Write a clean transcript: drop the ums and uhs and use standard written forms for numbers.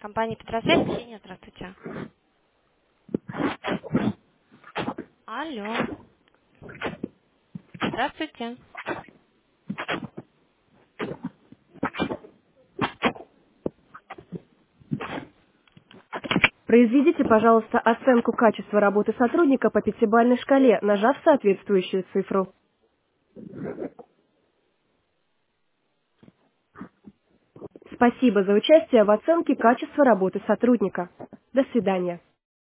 Компания Петросвязь, Ксения, здравствуйте. Алло, здравствуйте. Произведите, пожалуйста, оценку качества работы сотрудника по пятибалльной шкале, нажав соответствующую цифру. Спасибо за участие в оценке качества работы сотрудника. До свидания.